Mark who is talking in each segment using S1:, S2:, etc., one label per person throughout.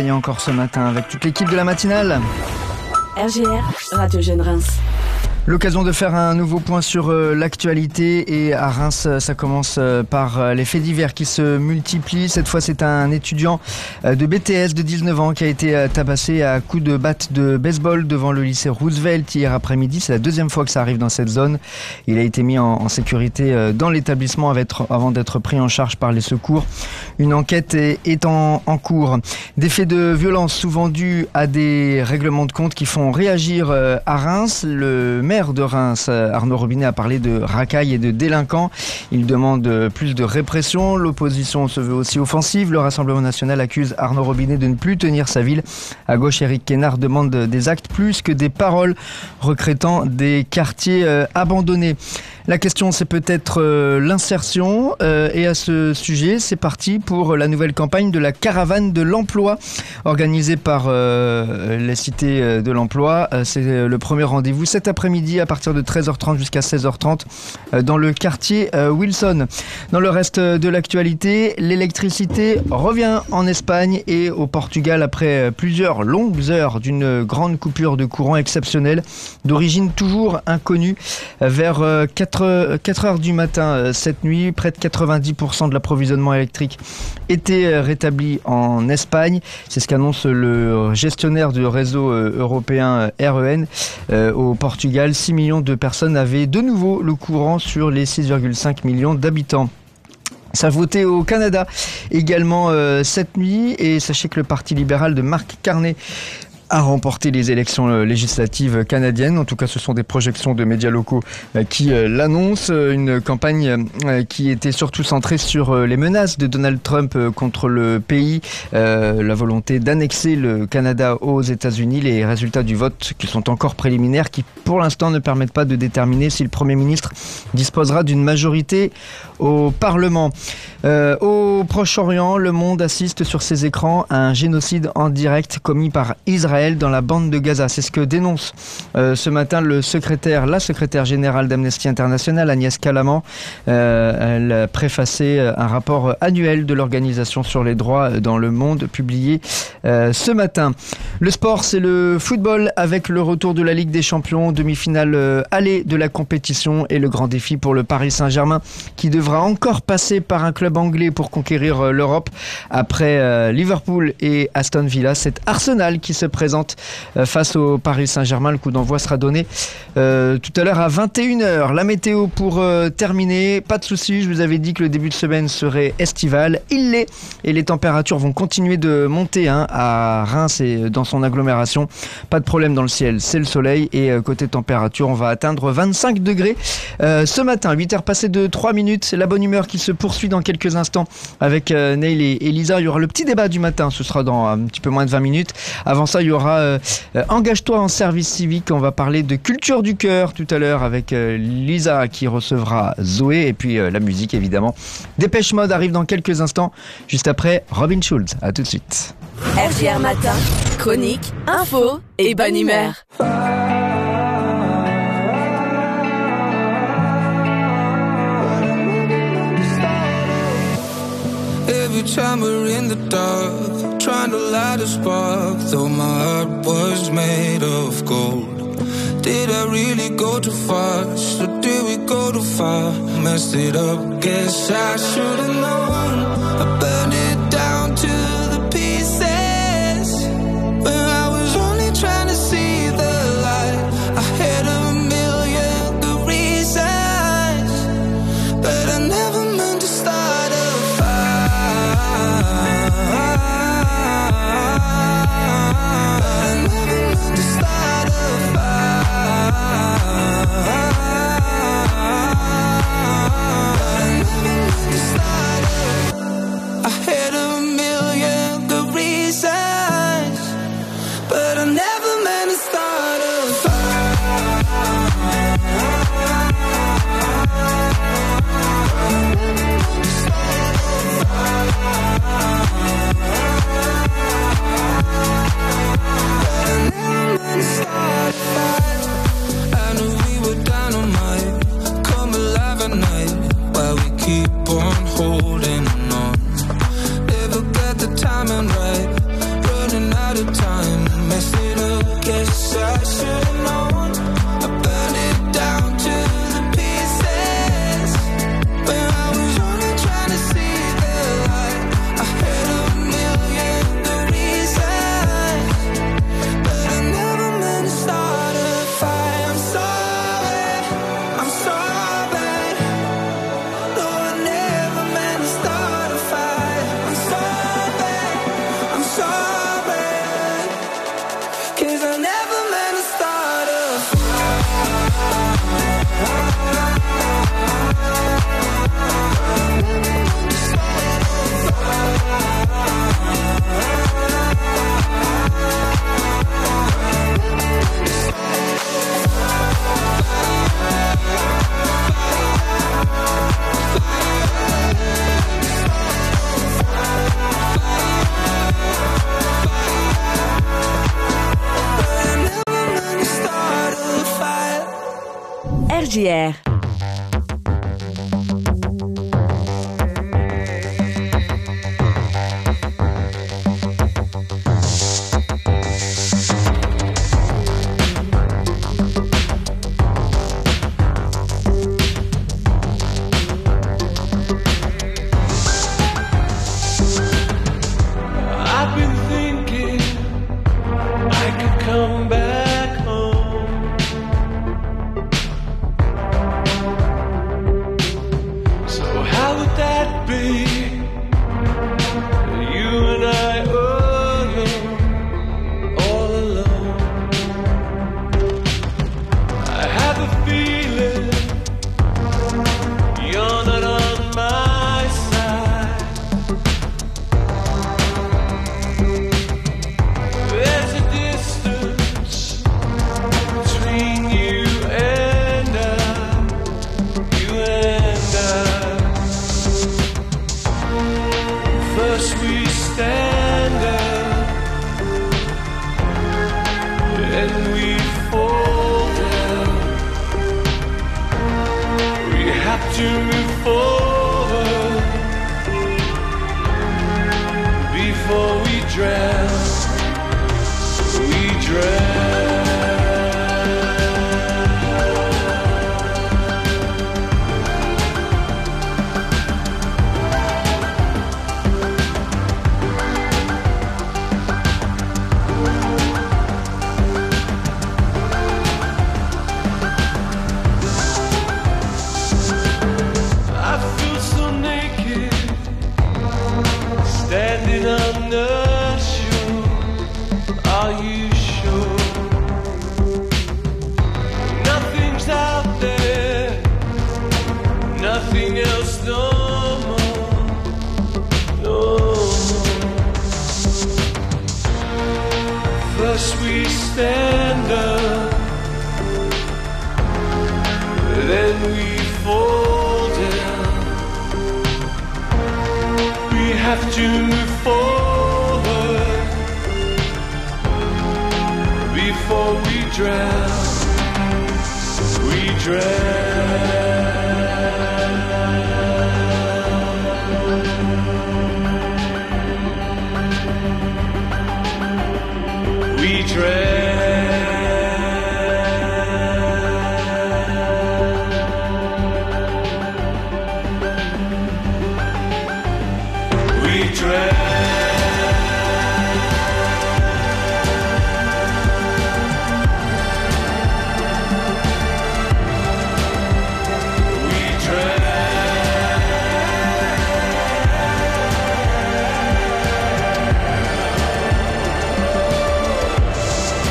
S1: accompagner encore ce matin avec toute l'équipe de la matinale.
S2: RGR, Radio Jeune Reims.
S1: L'occasion de faire un nouveau point sur l'actualité, et à Reims, ça commence par les faits divers qui se multiplient. Cette fois, c'est un étudiant de BTS de 19 ans qui a été tabassé à coups de batte de baseball devant le lycée Roosevelt hier après-midi. C'est la deuxième fois que ça arrive dans cette zone. Il a été mis en sécurité dans l'établissement avant d'être pris en charge par les secours. Une enquête est en cours. Des faits de violence souvent dus à des règlements de compte qui font réagir à Reims. Le maire de Reims, Arnaud Robinet, a parlé de racailles et de délinquants. Il demande plus de répression. L'opposition se veut aussi offensive. Le Rassemblement national accuse Arnaud Robinet de ne plus tenir sa ville. À gauche, Éric Quénard demande des actes plus que des paroles, regrettant des quartiers abandonnés. La question, c'est peut-être l'insertion. Et à ce sujet, c'est parti pour la nouvelle campagne de la caravane de l'emploi organisée par les cités de l'emploi. C'est le premier rendez-vous cet après-midi à partir de 13h30 jusqu'à 16h30 dans le quartier Wilson. Dans le reste de l'actualité, l'électricité revient en Espagne et au Portugal après plusieurs longues heures d'une grande coupure de courant exceptionnelle d'origine toujours inconnue. Vers 4 heures du matin cette nuit, près de 90% de l'approvisionnement électrique était rétabli en Espagne. C'est ce qu'annonce le gestionnaire du réseau européen REN. Au Portugal, 6 millions de personnes avaient de nouveau le courant sur les 6,5 millions d'habitants. Ça a voté au Canada également cette nuit, et sachez que le Parti libéral de Mark Carney a remporté les élections législatives canadiennes. En tout cas, ce sont des projections de médias locaux qui l'annoncent. Une campagne qui était surtout centrée sur les menaces de Donald Trump contre le pays, la volonté d'annexer le Canada aux États-Unis, les résultats du vote qui sont encore préliminaires, qui pour l'instant ne permettent pas de déterminer si le Premier ministre disposera d'une majorité au Parlement. Au Proche-Orient, le monde assiste sur ses écrans à un génocide en direct commis par Israël dans la bande de Gaza. C'est ce que dénonce ce matin la secrétaire générale d'Amnesty International, Agnès Callamand. Elle a préfacé un rapport annuel de l'Organisation sur les droits dans le monde publié ce matin. Le sport, c'est le football avec le retour de la Ligue des Champions, demi-finale aller de la compétition, et le grand défi pour le Paris Saint-Germain qui devra encore passer par un club anglais pour conquérir l'Europe. Après Liverpool et Aston Villa, c'est Arsenal qui se présente face au Paris Saint-Germain. Le coup d'envoi sera donné tout à l'heure à 21h. La météo pour terminer, pas de soucis, je vous avais dit que le début de semaine serait estival. Il l'est, et les températures vont continuer de monter à Reims et dans son agglomération. Pas de problème dans le ciel, c'est le soleil, et côté température, on va atteindre 25 degrés ce matin. 8h passées de 3 minutes, c'est la bonne humeur qui se poursuit dans quelques instants avec Neil et Lisa. Il y aura le petit débat du matin, ce sera dans un petit peu moins de 20 minutes. Avant ça, il y aura Engage-toi en service civique. On va parler de culture du cœur tout à l'heure avec Lisa qui recevra Zoé, et puis la musique évidemment. Dépêche Mode arrive dans quelques instants, juste après Robin Schulz. À tout de suite.
S2: RGR Matin, chronique, info et bonne humeur.
S3: Every time we're in the dark, trying to light a spark, though my heart was made of gold. Did I really go too fast, or did we go too far? Messed it up, guess I should've known. I burned it down to the pieces, when I was only trying to see the light. I had a million good reasons, but I never meant to start a fire. Start out of time, mess it up, guess I should've known. I burned it down to the pieces when I was only trying to see the light. I had a million the reasons, but I never meant to start a fight. I'm sorry, I'm sorry. No, I never meant to start a fight. I'm sorry, I'm sorry, 'cause I never meant to start a
S2: RJR.
S4: I've been thinking I could come back home. So how would that be? You and I alone, all alone. I have a feeling you're not on my side. There's a distance between you and I, you and I. First we stand up, then we fall down. We have to move forward before we drown. We drown. I feel so naked, standing on the shore. Are you sure? Nothing's out there, nothing else no more, no more. First we stand up, then we fall down. We have to move forward before we drown. We drown. We drown. We drown. We drown.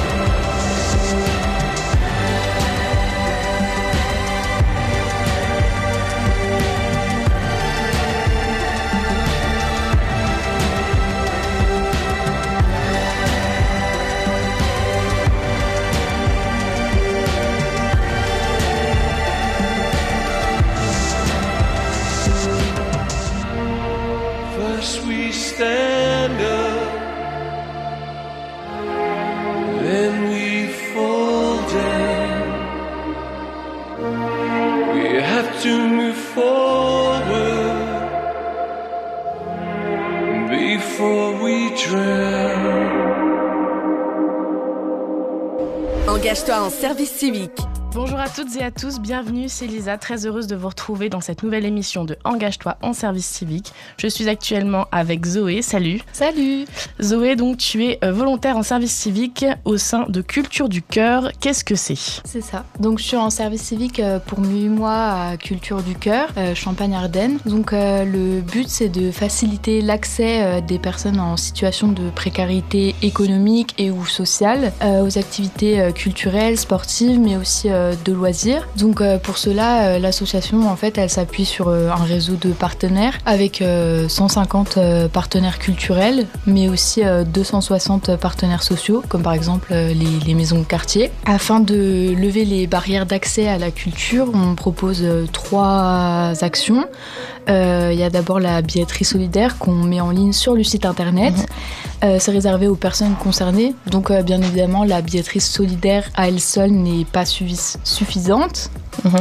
S2: Engage-toi en service civique.
S5: Bonjour à toutes et à tous, bienvenue, c'est Lisa, très heureuse de vous retrouver dans cette nouvelle émission de Engage-toi en service civique. Je suis actuellement avec Zoé, salut.
S6: Salut.
S5: Zoé, donc tu es volontaire en service civique au sein de Culture du Cœur, qu'est-ce que c'est ?
S6: C'est ça, donc je suis en service civique pour 8 mois à Culture du Cœur, Champagne-Ardenne. Donc le but c'est de faciliter l'accès des personnes en situation de précarité économique et ou sociale aux activités culturelles, sportives, mais aussi de loisirs. Donc pour cela, l'association en fait elle s'appuie sur un réseau de partenaires avec 150 partenaires culturels, mais aussi 260 partenaires sociaux, comme par exemple les maisons de quartier. Afin de lever les barrières d'accès à la culture, on propose 3 actions. Il y a d'abord la billetterie solidaire qu'on met en ligne sur le site internet. C'est réservé aux personnes concernées. Donc bien évidemment, la billetterie solidaire à elle seule n'est pas suffisante.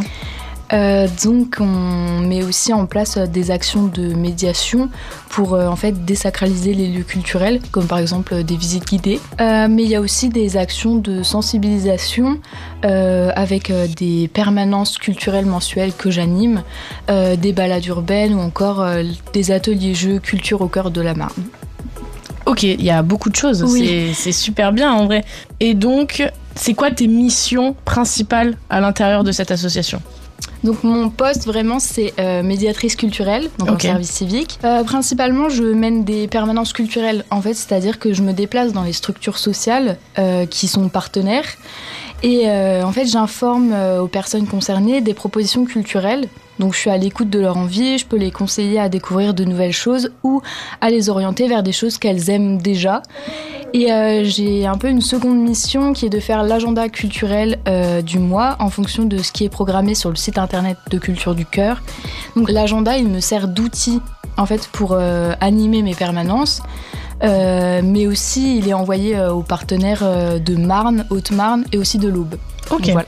S6: Donc on met aussi en place des actions de médiation pour en fait désacraliser les lieux culturels, comme par exemple des visites guidées. Mais il y a aussi des actions de sensibilisation avec des permanences culturelles mensuelles que j'anime, des balades urbaines ou encore des ateliers jeux culture au cœur de la Marne.
S5: Ok, il y a beaucoup de choses, oui. C'est super bien en vrai. Et donc, c'est quoi tes missions principales à l'intérieur de cette association ?
S6: Donc mon poste vraiment c'est médiatrice culturelle, donc en service civique. Principalement je mène des permanences culturelles en fait, c'est-à-dire que je me déplace dans les structures sociales qui sont partenaires et en fait j'informe aux personnes concernées des propositions culturelles. Donc je suis à l'écoute de leur envie, je peux les conseiller à découvrir de nouvelles choses ou à les orienter vers des choses qu'elles aiment déjà. Et j'ai un peu une seconde mission qui est de faire l'agenda culturel du mois en fonction de ce qui est programmé sur le site internet de Culture du Cœur. Donc l'agenda, il me sert d'outil en fait pour animer mes permanences. Mais aussi il est envoyé aux partenaires de Marne, Haute-Marne et aussi de l'Aube.
S5: Ok.
S6: Donc, voilà.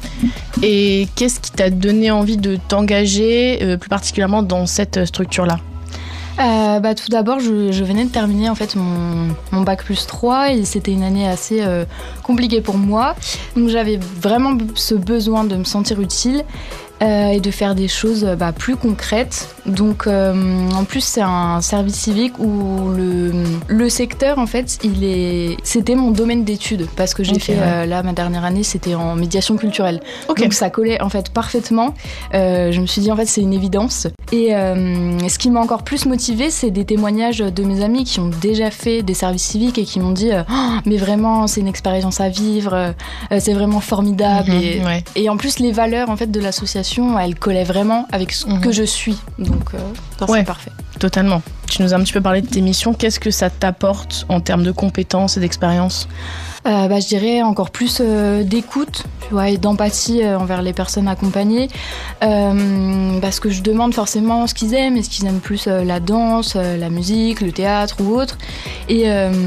S5: Et qu'est-ce qui t'a donné envie de t'engager plus particulièrement dans cette structure-là ?
S6: Tout d'abord, je venais de terminer en fait mon bac plus 3 et c'était une année assez compliquée pour moi. Donc j'avais vraiment ce besoin de me sentir utile et de faire des choses plus concrètes. Donc en plus c'est un service civique où le secteur en fait c'était mon domaine d'études parce que j'ai fait là ma dernière année c'était en médiation culturelle. Donc ça collait en fait parfaitement. Je me suis dit en fait c'est une évidence. Et ce qui m'a encore plus motivée, c'est des témoignages de mes amis qui ont déjà fait des services civiques et qui m'ont dit mais vraiment c'est une expérience à vivre, c'est vraiment formidable. Et en plus les valeurs en fait de l'association elles collaient vraiment avec ce que je suis. Donc c'est parfait.
S5: Totalement. Tu nous as un petit peu parlé de tes missions. Qu'est-ce que ça t'apporte en termes de compétences et d'expérience ?
S6: Je dirais encore plus d'écoute, tu vois, et d'empathie envers les personnes accompagnées, parce que je demande forcément ce qu'ils aiment. Est-ce qu'ils aiment plus la danse, la musique, le théâtre ou autre, et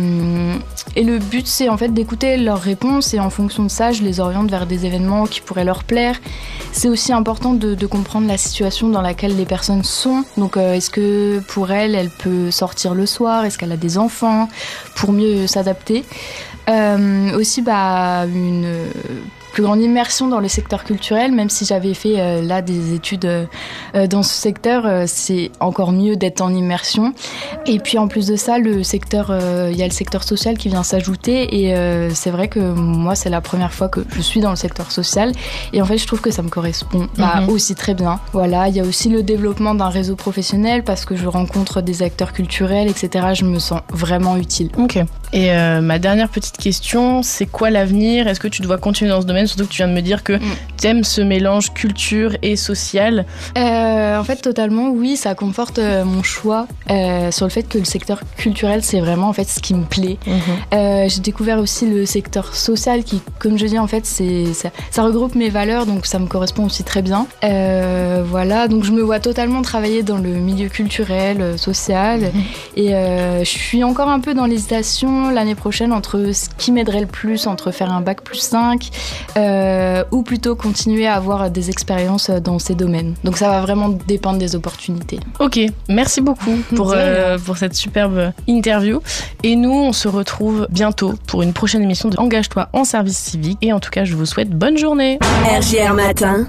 S6: le but c'est en fait d'écouter leurs réponses et en fonction de ça je les oriente vers des événements qui pourraient leur plaire. C'est aussi important de comprendre la situation dans laquelle les personnes sont. Donc est-ce que pour elle peut sortir le soir, est-ce qu'elle a des enfants, pour mieux s'adapter. Aussi une plus grande immersion dans le secteur culturel, même si j'avais fait là des études dans ce secteur, c'est encore mieux d'être en immersion. Et puis en plus de ça, il y a le secteur social qui vient s'ajouter et c'est vrai que moi c'est la première fois que je suis dans le secteur social et en fait je trouve que ça me correspond aussi très bien. Voilà, il y a aussi le développement d'un réseau professionnel parce que je rencontre des acteurs culturels, etc. Je me sens vraiment utile.
S5: Ok. Et ma dernière petite question, c'est quoi l'avenir ? Est-ce que tu dois continuer dans ce domaine ? Surtout que tu viens de me dire que t'aimes ce mélange culture et social.
S6: En fait, totalement, oui, ça conforte mon choix sur le fait que le secteur culturel, c'est vraiment en fait ce qui me plaît. J'ai découvert aussi le secteur social qui, comme je dis, en fait, ça regroupe mes valeurs, donc ça me correspond aussi très bien. Voilà, donc je me vois totalement travailler dans le milieu culturel, social, et je suis encore un peu dans l'hésitation l'année prochaine entre ce qui m'aiderait le plus, entre faire un bac plus 5 ou plutôt continuer à avoir des expériences dans ces domaines. Donc ça va vraiment dépendre des opportunités.
S5: Ok, merci beaucoup pour cette superbe interview. Et nous, on se retrouve bientôt pour une prochaine émission de Engage-toi en service civique. Et en tout cas, je vous souhaite bonne journée.
S2: RJR Matin.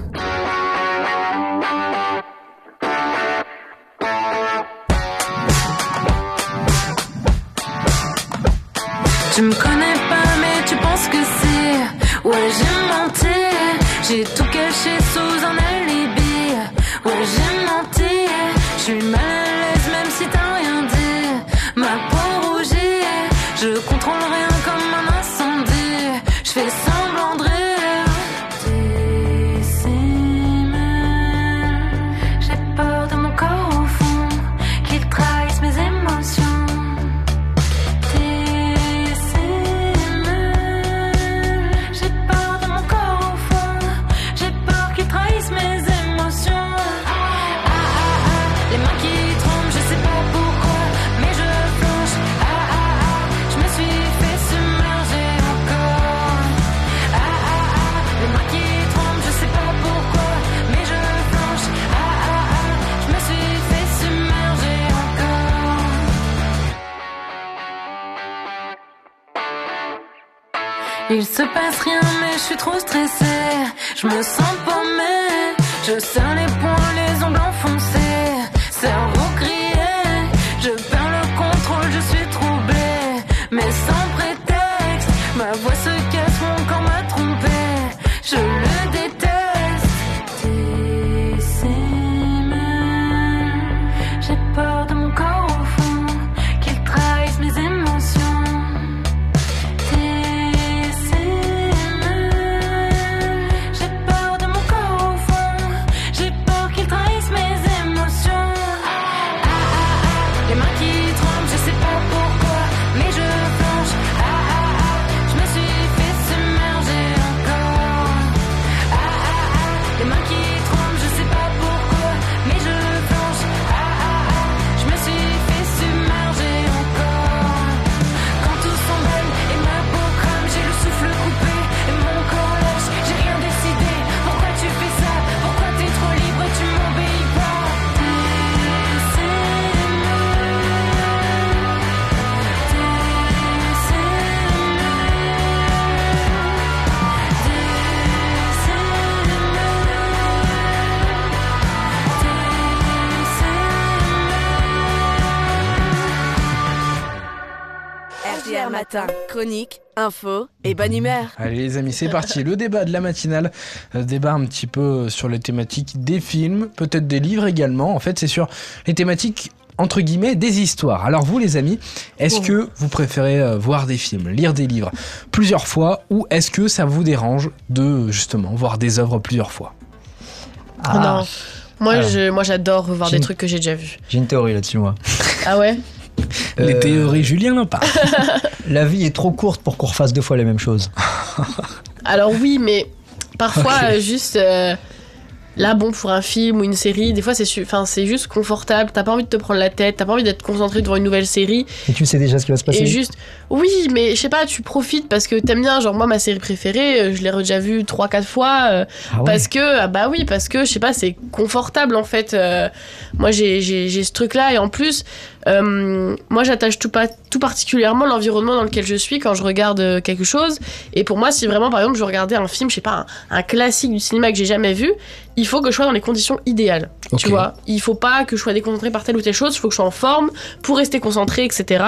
S7: Tu me connais pas mais tu penses que c'est. Ouais, j'ai menti. J'ai tout caché sous un alibi. Ouais, j'ai menti. Je suis mal à l'aise même si t'as rien dit. Ma peau rougit. Je contrôle rien comme un incendie. Je fais semblant de rire. Dissimule. J'ai peur de mon corps au fond, qu'il trahisse mes émotions. Il se passe rien mais je suis trop stressée. Je me sens paumée. Je serre les poings, les ongles enfoncés. Cerveau grillé. Je perds le contrôle, je suis troublée. Mais sans prétexte. Ma voix se casse, mon corps m'a trompée. Je le déteste. Dissimule. J'ai peur de mon corps au fond, qu'il trahisse mes émotions.
S2: RJR Matin, chronique, info et bonne humeur.
S8: Allez les amis, c'est parti, le débat de la matinale, débat un petit peu sur les thématiques des films, peut-être des livres également, en fait c'est sur les thématiques entre guillemets des histoires. Alors vous les amis, est-ce que vous préférez voir des films, lire des livres plusieurs fois ou est-ce que ça vous dérange de justement voir des œuvres plusieurs fois?
S5: Non, moi j'adore revoir des trucs que j'ai déjà vus.
S1: J'ai une théorie là-dessus moi.
S5: Ah ouais?
S8: Les théories, Julien n'en parle.
S1: La vie est trop courte pour qu'on refasse 2 fois les mêmes choses.
S5: Alors oui, mais parfois juste là bon pour un film ou une série, des fois c'est juste confortable, t'as pas envie de te prendre la tête, t'as pas envie d'être concentré devant une nouvelle série.
S1: Et tu sais déjà ce qui va se passer.
S5: Et juste oui, mais je sais pas, tu profites parce que t'aimes bien, genre moi ma série préférée, je l'ai déjà vue 3-4 fois parce que bah oui, parce que je sais pas, c'est confortable en fait. Moi j'ai ce truc là et en plus moi j'attache tout particulièrement l'environnement dans lequel je suis quand je regarde quelque chose. Et pour moi, si vraiment par exemple je regardais un film, je sais pas, un classique du cinéma que j'ai jamais vu, il faut que je sois dans les conditions idéales. Okay. Tu vois, il faut pas que je sois déconcentré par telle ou telle chose, il faut que je sois en forme pour rester concentré, etc.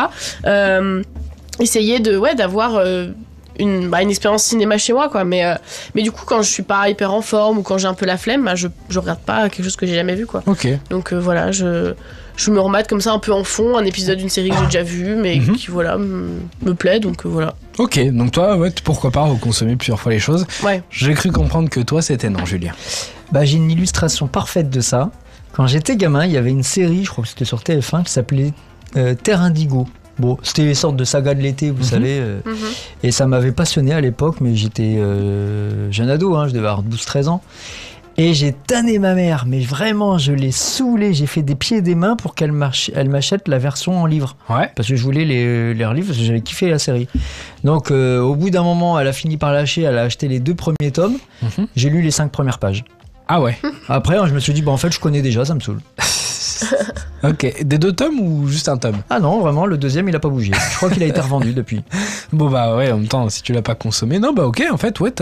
S5: Essayer d'avoir une expérience cinéma chez moi, quoi. Mais du coup, quand je suis pas hyper en forme ou quand j'ai un peu la flemme, bah, je regarde pas quelque chose que j'ai jamais vu, quoi.
S8: Okay.
S5: Donc voilà, je me remate comme ça un peu en fond, un épisode d'une série que j'ai déjà vue, mais qui voilà, me plaît, donc voilà.
S8: Ok, donc toi, ouais, pourquoi pas reconsommer plusieurs fois les choses.
S5: Ouais.
S8: J'ai cru comprendre que toi, c'était non, Julien.
S1: Bah, j'ai une illustration parfaite de ça. Quand j'étais gamin, il y avait une série, je crois que c'était sur TF1, qui s'appelait Terre Indigo. Bon, c'était une sorte de saga de l'été, vous savez. Et ça m'avait passionné à l'époque, mais j'étais jeune ado, je devais avoir 12-13 ans. Et j'ai tanné ma mère, mais vraiment, je l'ai saoulée. J'ai fait des pieds et des mains pour qu'elle m'achète la version en livre.
S8: Ouais.
S1: Parce que je voulais les relire, parce que j'avais kiffé la série. Donc, au bout d'un moment, elle a fini par lâcher. Elle a acheté les 2 premiers tomes. J'ai lu les 5 premières pages.
S8: Ah ouais.
S1: Après, je me suis dit, en fait, je connais déjà, ça me saoule.
S8: Ok. Des 2 tomes ou juste un tome?
S1: Ah non, vraiment, le deuxième, il a pas bougé. Je crois qu'il a été revendu depuis.
S8: Bon bah ouais, en même temps, si tu l'as pas consommé, non bah ok, en fait, ouais,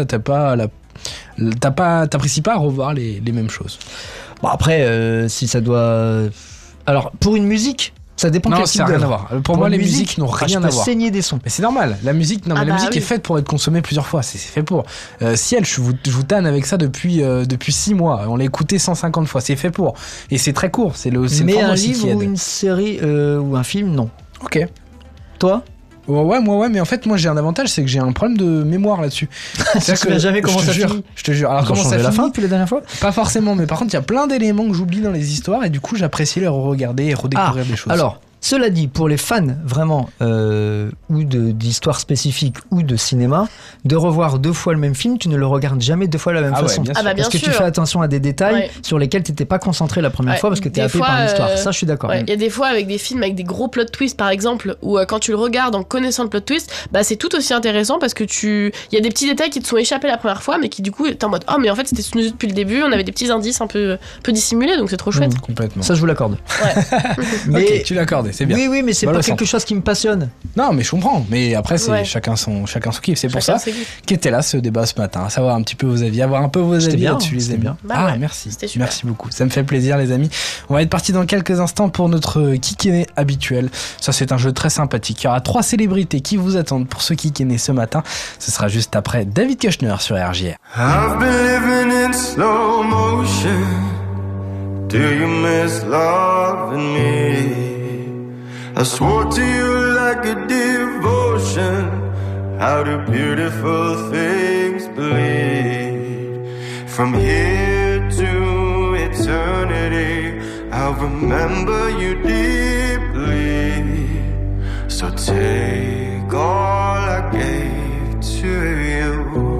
S8: t'apprécies pas à revoir les mêmes choses.
S1: Bon, après, si ça doit... Alors, pour une musique, ça dépend
S8: Non,
S1: quel
S8: ça
S1: type
S8: n'a rien à
S1: d'œuvre.
S8: voir. Pour moi, les musiques n'ont rien
S1: je
S8: à
S1: peux
S8: voir.
S1: saigner des sons.
S8: Mais c'est normal, la musique, la musique
S5: oui.
S8: est faite pour être consommée plusieurs fois, c'est fait pour. Ciel, je vous tanne avec ça depuis 6 mois, on l'a écouté 150 fois, c'est fait pour. Et c'est très court, c'est le
S1: Mais
S8: format
S1: un
S8: aussi qui
S1: livre
S8: aide.
S1: ou une série ou un film, non.
S8: Ok.
S1: Toi?
S8: Ouais, mais en fait, moi j'ai un avantage, c'est que j'ai un problème de mémoire là-dessus.
S1: Tu te souviens jamais comment ça finit.
S8: Je te jure. Alors
S1: Ils ont
S8: comment ça
S1: changé la
S8: finit
S1: fin depuis la dernière fois?
S8: Pas forcément, mais par contre, il y a plein d'éléments que j'oublie dans les histoires et du coup, j'apprécie les re-regarder et redécouvrir des choses.
S1: Alors, cela dit, pour les fans vraiment ou d'histoires spécifiques ou de cinéma, de revoir 2 fois le même film, tu ne le regardes jamais 2 fois de la même
S8: Ah ouais,
S1: façon.
S8: bien sûr.
S5: Ah bah bien
S1: parce que
S5: sûr.
S1: tu fais attention à des détails
S5: Ouais.
S1: sur lesquels tu n'étais pas concentré la première
S5: Ouais.
S1: fois parce que tu es
S5: Des
S1: happé
S5: fois,
S1: par l'histoire. Ça, je suis d'accord.
S5: Ouais, il y a des fois avec des films avec des gros plot twists par exemple où quand tu le regardes en connaissant le plot twist, bah c'est tout aussi intéressant parce que il y a des petits détails qui te sont échappés la première fois mais qui du coup t'es en mode oh mais en fait c'était sous nos yeux depuis le début, on avait des petits indices un peu dissimulés donc c'est trop chouette.
S8: Complètement.
S1: Ça, je vous l'accorde.
S5: Ouais.
S1: Mais
S8: Ok, tu l'accordes, c'est bien.
S1: oui, mais c'est
S8: Bah,
S1: pas
S8: le
S1: quelque
S8: sens.
S1: chose qui me passionne.
S8: Non, mais je comprends. Mais après, c'est
S5: Ouais.
S8: chacun son kiff. C'est pour
S5: Chacun
S8: ça
S5: ses goûts.
S8: qu'était là ce débat ce matin, à savoir un petit peu vos avis, avoir un peu vos
S1: C'était
S8: avis
S1: bien,
S8: là-dessus, les
S1: c'était
S8: amis.
S1: bien.
S5: Bah
S8: Ah,
S5: ouais,
S8: merci.
S5: c'était super.
S8: Merci beaucoup. Ça me fait plaisir, les amis. On va être parti dans quelques instants pour notre Kikéné habituel. Ça, c'est un jeu très sympathique. Il y aura 3 célébrités qui vous attendent pour ce Kikéné ce matin. Ce sera juste après David Kushner sur RJR.
S3: I've been living in slow motion. Do you miss loving me? I swore to you like a devotion. How do beautiful things bleed? From here to eternity, I'll remember you deeply. So take all I gave to you.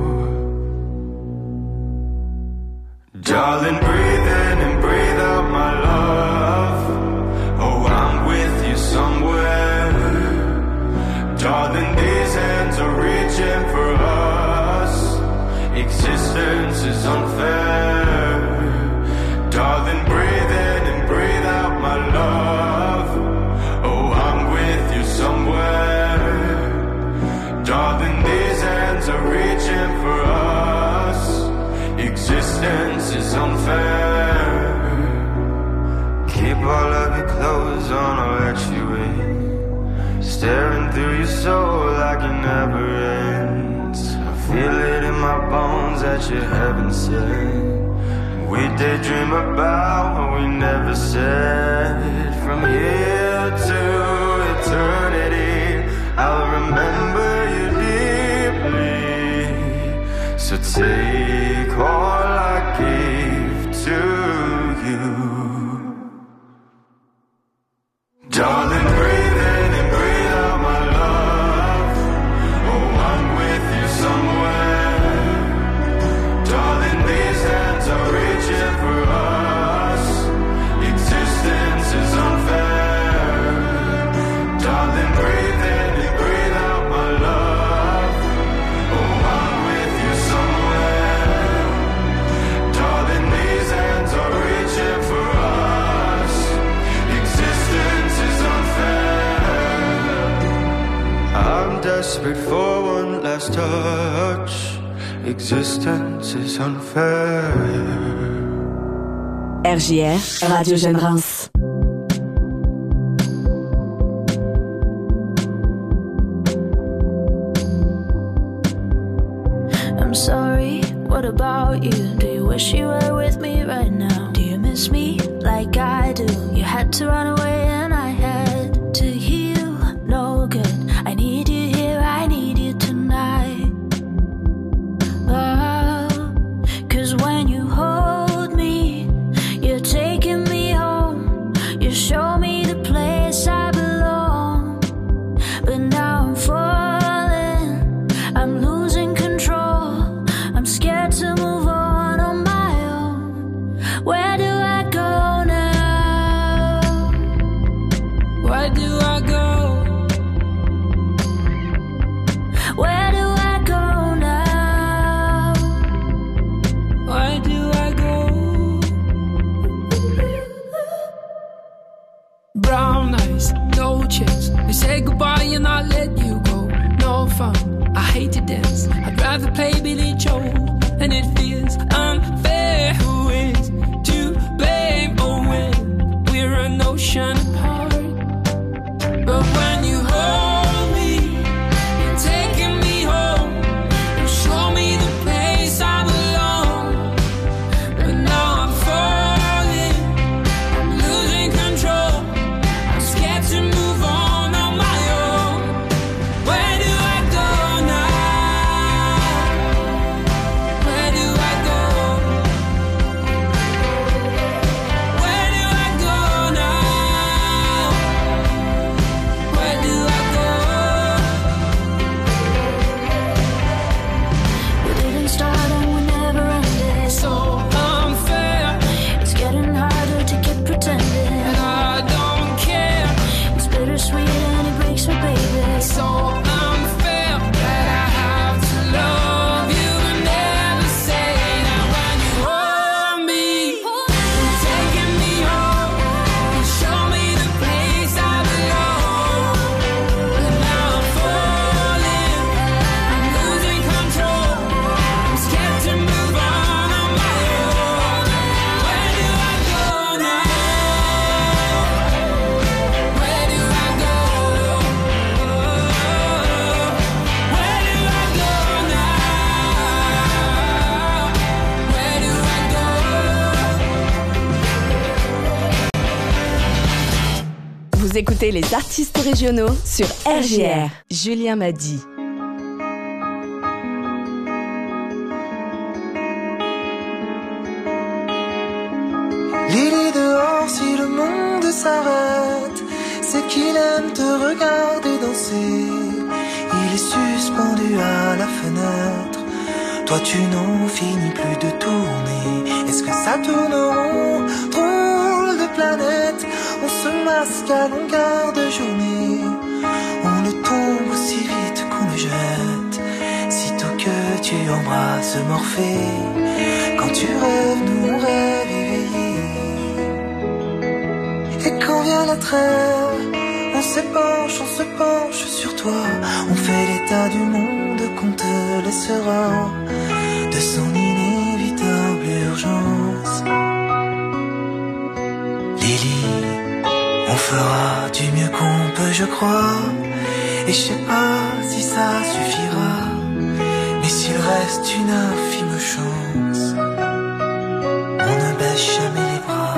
S3: Darling, breathe in and breathe out my love. Oh, I'm with you somewhere. Darling, these hands are reaching for us. Existence is unfair. Darling, breathe in and breathe out my love. Oh, I'm with you somewhere. Darling, these hands are reaching for us. Existence is unfair. Keep all of your clothes on, I'll let you in. Staring through your soul like it never ends. I feel it in my bones that you're heaven sent. We daydream about what we never said. From here to eternity, I'll remember you deeply. So take all I gave to you. Darling, breathe in and breathe out my love. Oh, I'm with you somewhere. Darling, these hands are reaching for us. Existence is unfair. Darling, breathe in and breathe out my love. Oh, I'm with you somewhere. Darling, these hands are reaching for us. Existence is unfair. I'm desperate for one last touch. Existence is unfair.
S2: RJR, Radio Jeune Reims.
S7: I'm sorry, what about you? Do you wish you were with me right now? Do you miss me like I do? You had to run away and I had to heal. No good, I need you here, I need you tonight. Oh, 'cause when you hold me, you're taking me home. You show me the place I belong. But now I'm falling, I'm losing control. I'm scared to move on my own.
S9: no chance. We say goodbye and I let you go. No fun, I hate to dance. I'd rather play Billy Joel. And it feels unfair. Who is to blame? Oh, when we're an ocean apart. But when you hold me, you're taking me home. You show me the place I belong. But now I'm falling, I'm losing control. I'm scared to move on my own. Where do I go now? Where do I go? Where do I go now? Where do I go?
S7: We didn't start and we never ended.
S9: So unfair,
S7: It's getting harder to keep pretending.
S9: and I don't care.
S7: It's bittersweet and it breaks me, baby.
S9: So unfair that I have to love you and never say that. When you hold me, you're taking me home. You show me the place I belong. But now I'm falling, I'm losing control. I'm scared to move on my own. Where do I go now? Where do I go? Where do I go now? Where do I go?
S2: Vous écoutez les artistes régionaux sur RJR. Julien Madi.
S10: Lily dehors, si le monde s'arrête, c'est qu'il aime te regarder danser. Il est suspendu à la fenêtre, toi tu n'en finis plus de tourner. Est-ce que ça tourne rond? Drôle de planète, on se masque à longueur de journée. On le tombe aussi vite qu'on le jette, sitôt que tu embrasses Morphée. Quand tu rêves, nous on rêve éveillé. Et quand vient la trêve, on s'épanche sur toi. On fait l'état du monde qu'on te laissera, de son inévitable urgence. Lily, on fera du mieux qu'on peut, je crois. Et je sais pas si ça suffira, mais s'il reste une infime chance, on ne baisse jamais les bras.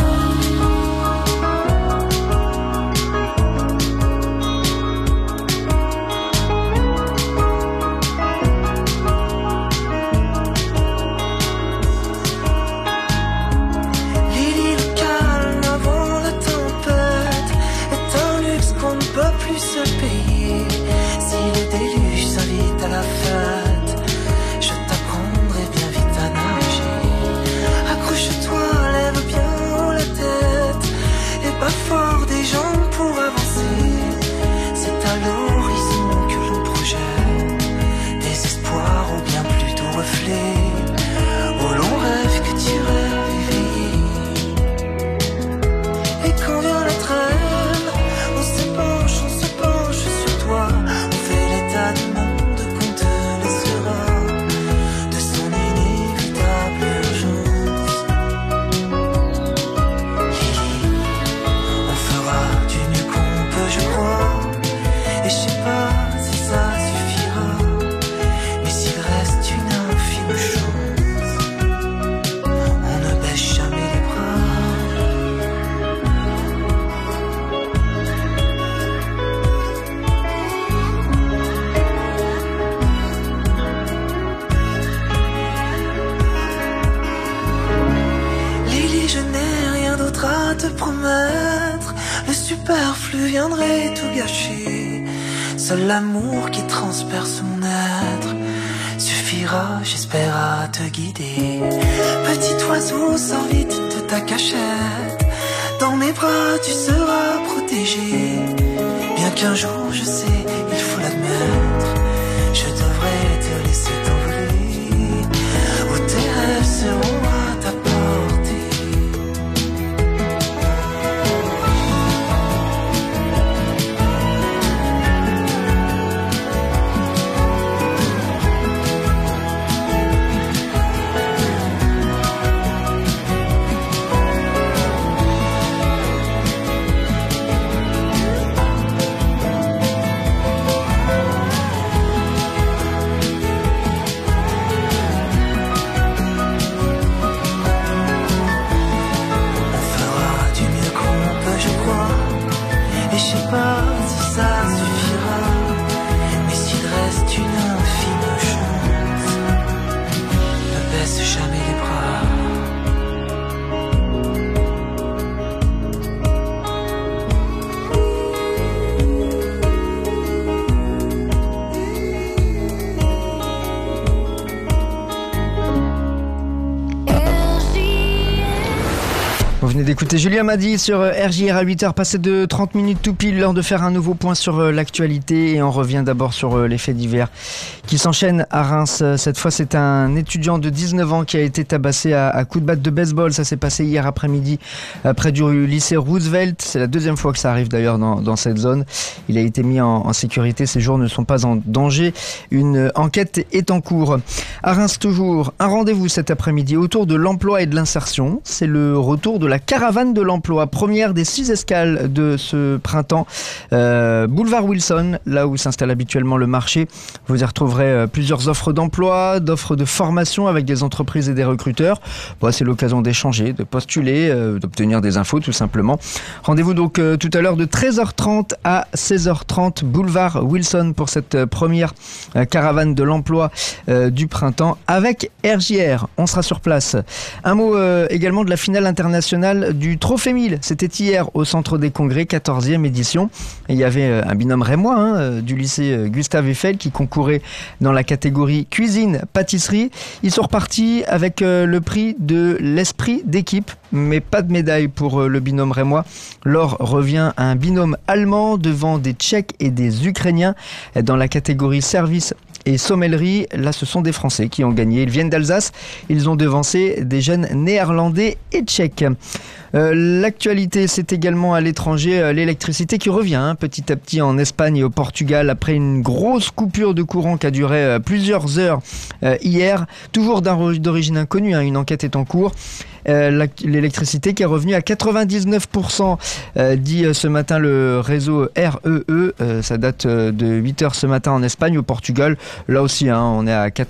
S10: Lily, le calme avant la tempête est un luxe qu'on ne peut plus se payer. Si le déluge s'invite à la fête, je t'apprendrai bien vite à nager. Accroche-toi, lève bien haut la tête et pas fort des jambes pour avancer. C'est à l'horizon que l'on projette des espoirs ou bien plutôt reflets. Oh, l'on rêve que tu rêves éveillé. Et quand vient la trêve, on s'épanche sur toi. On fait l'état du monde qu'on te laissera, de son inévitable urgence. Lily, on fera du mieux qu'on peut, je crois. Et je sais pas si ça suffira, mais s'il reste une infime chance, on ne baisse jamais les bras. Lily, je n'ai rien d'autre à te promettre. Le superflu viendrait tout gâcher. Seul l'amour qui transperce mon être suffira, j'espère, à te guider. Petit oiseau, sors vite de ta cachette. Dans mes bras, tu seras protégé. Bien qu'un jour, je sais, il faut l'admettre, je devrais te laisser t'envoler, où tes rêves seront à ta portée.
S1: Vous venez d'écouter Julien Madi sur RJR à 8h, passé de 30 minutes tout pile, l'heure de faire un nouveau point sur l'actualité et on revient d'abord sur les faits divers qui s'enchaînent à Reims. Cette fois, c'est un étudiant de 19 ans qui a été tabassé à coups de batte de baseball. Ça s'est passé hier après-midi près du lycée Roosevelt. C'est la deuxième fois que ça arrive d'ailleurs dans cette zone. Il a été mis en sécurité. Ses jours ne sont pas en danger. Une enquête est en cours. À Reims toujours, un rendez-vous cet après-midi autour de l'emploi et de l'insertion. C'est le retour de la caravane de l'emploi, première des 6 escales de ce printemps. Boulevard Wilson, là où s'installe habituellement le marché. Vous y retrouverez plusieurs offres d'emploi, d'offres de formation avec des entreprises et des recruteurs. Bon, c'est l'occasion d'échanger, de postuler, d'obtenir des infos tout simplement. Rendez-vous donc tout à l'heure de 13h30 à 16h30, Boulevard Wilson pour cette première caravane de l'emploi du printemps avec RJR. On sera sur place. Un mot également de la finale internationale du Trophée 1000. C'était hier au Centre des Congrès, 14e édition. Et il y avait un binôme rémois du lycée Gustave Eiffel qui concourait dans la catégorie cuisine-pâtisserie. Ils sont repartis avec le prix de l'esprit d'équipe, mais pas de médaille pour le binôme rémois. L'or revient à un binôme allemand devant des Tchèques et des Ukrainiens dans la catégorie service et sommellerie. Là, ce sont des Français qui ont gagné. Ils viennent d'Alsace. Ils ont devancé des jeunes néerlandais et tchèques. L'actualité, c'est également à l'étranger l'électricité qui revient petit à petit en Espagne et au Portugal après une grosse coupure de courant qui a duré plusieurs heures hier. Toujours d'origine inconnue, une enquête est en cours. L'électricité qui est revenue à 99%, dit ce matin le réseau REE. Ça date de 8h ce matin en Espagne. Au Portugal, là aussi, on est à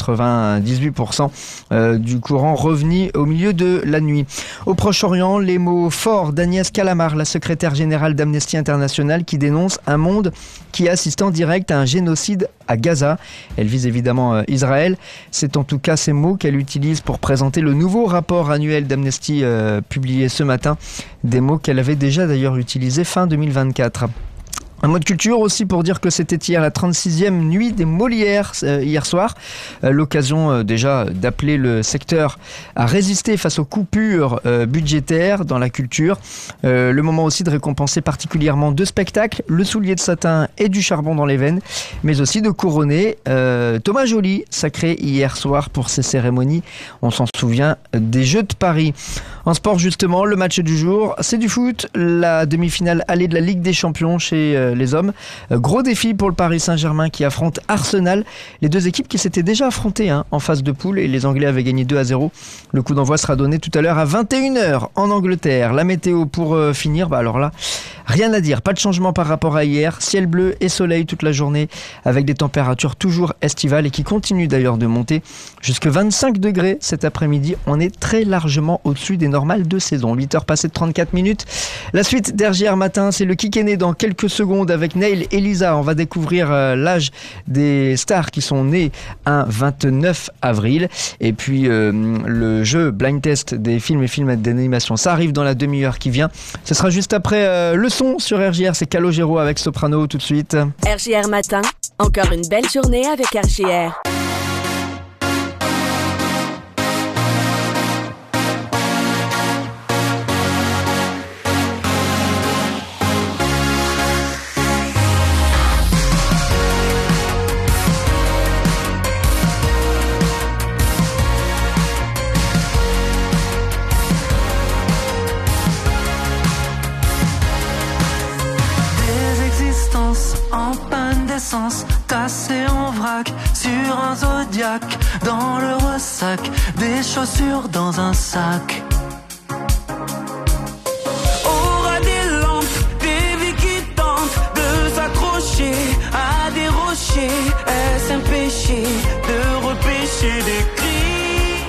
S1: 98% du courant revenu au milieu de la nuit. Au Proche-Orient, les mots forts d'Agnès Calamar, la secrétaire générale d'Amnesty International, qui dénonce un monde qui assiste en direct à un génocide à Gaza. Elle vise évidemment Israël. C'est en tout cas ces mots qu'elle utilise pour présenter le nouveau rapport annuel d'Amnesty publié ce matin. Des mots qu'elle avait déjà d'ailleurs utilisés fin 2024. Un mot de culture aussi pour dire que c'était hier la 36e nuit des Molières hier soir. L'occasion déjà d'appeler le secteur à résister face aux coupures budgétaires dans la culture. Le moment aussi de récompenser particulièrement 2 spectacles, Le Soulier de Satin et Du Charbon dans les veines, mais aussi de couronner Thomas Joly, sacré hier soir pour ses cérémonies. On s'en souvient des Jeux de Paris. En sport justement, le match du jour, c'est du foot. La demi-finale allée de la Ligue des Champions chez les hommes. Gros défi pour le Paris Saint-Germain qui affronte Arsenal. Les deux équipes qui s'étaient déjà affrontées en phase de poule et les Anglais avaient gagné 2-0. Le coup d'envoi sera donné tout à l'heure à 21h en Angleterre. La météo pour finir, alors là, rien à dire. Pas de changement par rapport à hier. Ciel bleu et soleil toute la journée avec des températures toujours estivales et qui continuent d'ailleurs de monter jusqu'à 25 degrés cet après-midi. On est très largement au-dessus des normales de saison. 8h passées de 34 minutes. La suite d'RJR Matin, c'est le Kikéné dans quelques secondes avec Neil et Lisa. On va découvrir l'âge des stars qui sont nées un 29 avril. Et puis le jeu blind test des films et films d'animation, ça arrive dans la demi-heure qui vient. Ce sera juste après le son sur RJR. C'est Calogero avec Soprano tout de suite.
S2: RJR Matin, encore une belle journée avec RJR.
S10: En panne d'essence, tassé en vrac sur un Zodiac, dans le ressac, des chaussures dans un sac. Aura des lampes, des vies qui tentent de s'accrocher à des rochers. Est-ce un péché de repêcher des cris?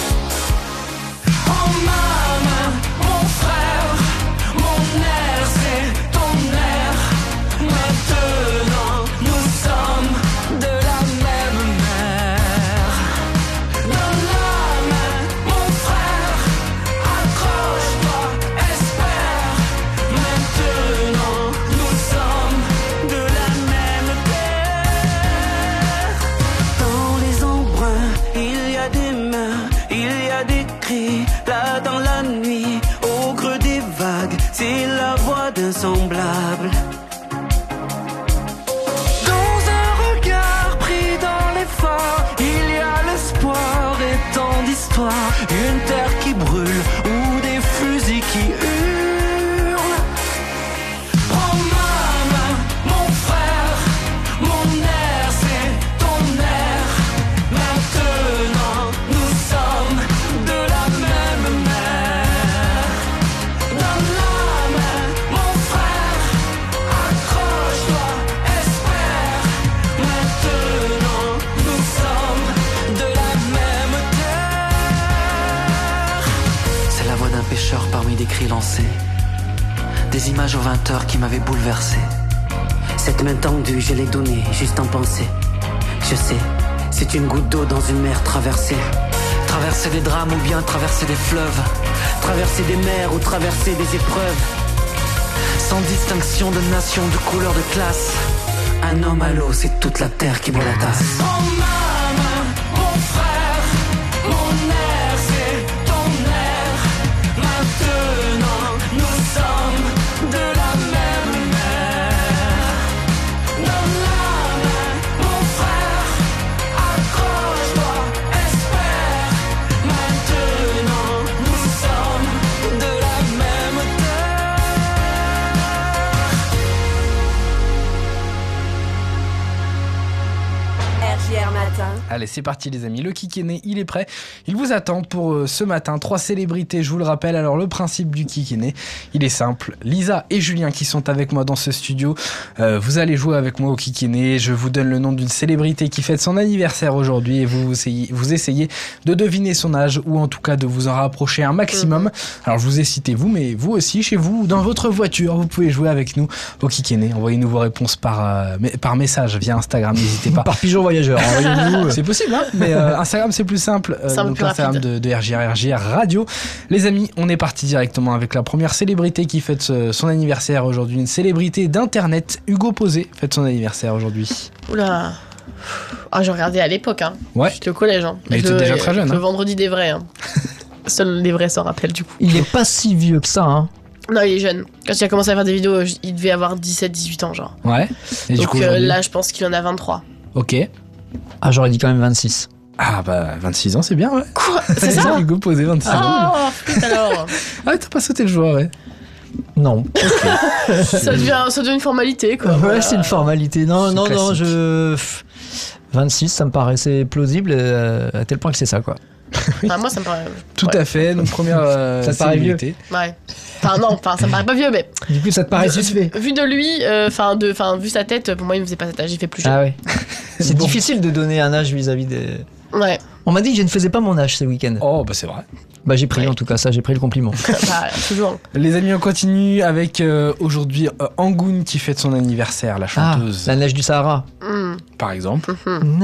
S10: Oh maman, mon frère, mon air, c'est ton air. Maintenant, nous sommes de la même mer. Donne la main, mon frère, accroche-toi, espère. Maintenant, nous sommes de la même terre. Dans les embruns, il y a des mains, il y a des cris. Là dans la nuit, au creux des c'est la voix d'un semblable. Dans un regard pris dans l'effort, il y a l'espoir et tant d'histoires. Une terre qui brûle ou des fusils qui hurlent. Prends ma main, mon frère, mon air, c'est ton air. Maintenant, nous sommes de la même mer. Donne la main, mon frère, accroche-toi, espère. Maintenant, nous sommes de la même terre. C'est la voix d'un pêcheur parmi des cris lancés, des images aux 20 heures qui m'avaient bouleversé. Cette main tendue, je l'ai donnée juste en pensée. Je sais, c'est une goutte d'eau dans une mer traversée. Traverser des drames ou bien traverser des fleuves, traverser des mers ou traverser des épreuves. Sans distinction de nation, de couleur, de classe. Un homme à l'eau, c'est toute la terre qui boit la tasse. Prends ma main, mon frère, mon air, c'est ton air. Maintenant, nous sommes de la même mer. Donne la main, mon frère, accroche-toi, espère. Maintenant, nous sommes de la même terre.
S2: RJR Matin.
S8: Allez, c'est parti les amis, le Kikéné, il est prêt. Il vous attend pour ce matin. 3 célébrités, je vous le rappelle. Alors le principe du Kikéné, il est simple. Lisa et Julien qui sont avec moi dans ce studio, vous allez jouer avec moi au Kikéné. Je vous donne le nom d'une célébrité qui fête son anniversaire aujourd'hui et vous essayez de deviner son âge ou en tout cas de vous en rapprocher un maximum. Alors je vous ai cité vous, mais vous aussi chez vous ou dans votre voiture, vous pouvez jouer avec nous au Kikéné. Envoyez-nous vos réponses par message via Instagram, n'hésitez pas.
S1: Par pigeon voyageur, envoyez-nous.
S8: C'est possible, hein, mais Instagram c'est plus simple. Donc Instagram de RJR Radio. Les amis, on est parti directement avec la première célébrité qui fête son anniversaire aujourd'hui. Une célébrité d'internet, Hugo Posé, fête son anniversaire aujourd'hui.
S5: Oula. Ah, j'ai regardé à l'époque, hein.
S8: Ouais.
S5: J'étais au collège, hein.
S8: Mais il était déjà très jeune.
S5: Le vendredi des vrais, hein. Seuls les vrais s'en rappellent du coup.
S1: Il est pas si vieux que ça, hein.
S5: Non, il est jeune. Quand il a commencé à faire des vidéos, il devait avoir 17-18 ans, genre.
S8: Ouais. Et
S5: donc
S8: du coup,
S5: là, je pense qu'il en a 23.
S8: Ok.
S1: Ah, j'aurais dit quand même 26.
S8: Ah bah 26 ans c'est bien, ouais.
S5: Quoi? C'est ça?
S8: Hugo Posé 26 ans.
S5: Oh, putain alors.
S8: Ah, t'as pas sauté le jour, ouais.
S1: Non.
S8: Okay.
S5: ça devient une formalité, quoi.
S1: Ouais,
S5: voilà.
S1: C'est une formalité. Non,
S8: c'est
S1: non,
S8: classique.
S1: non, 26, ça me paraissait plausible à tel point que c'est ça, quoi.
S5: Enfin, moi, ça me paraît.
S8: Tout à fait, donc première
S1: ça te paraît vieux.
S5: Ouais. Enfin, non, ça me paraît pas vieux, mais.
S1: Du coup, ça te paraît suspect.
S5: Vu de lui, vu sa tête, pour moi, il me faisait pas cet âge, il fait plus jeune.
S1: Ah ouais. C'est difficile de donner un âge vis-à-vis des.
S5: Ouais.
S1: On m'a dit que je ne faisais pas mon âge ce week-end.
S8: Oh, bah c'est vrai.
S1: Bah j'ai pris en tout cas ça, j'ai pris le compliment.
S5: Bah, toujours.
S8: Les amis, on continue avec aujourd'hui Angoune qui fête son anniversaire, la chanteuse.
S1: Ah, la neige du Sahara.
S8: Par exemple.